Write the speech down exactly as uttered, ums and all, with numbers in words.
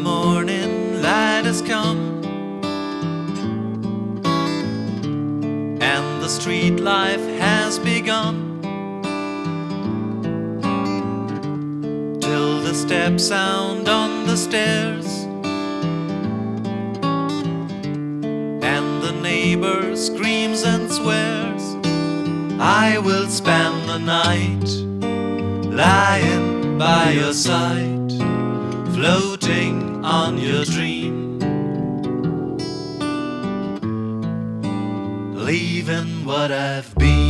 morning light has come, and the street life has begun, till the steps sound on the stairs, and the neighbor screams and swears. I will spend the night lying by your side, floating on your dream, leaving what I've been.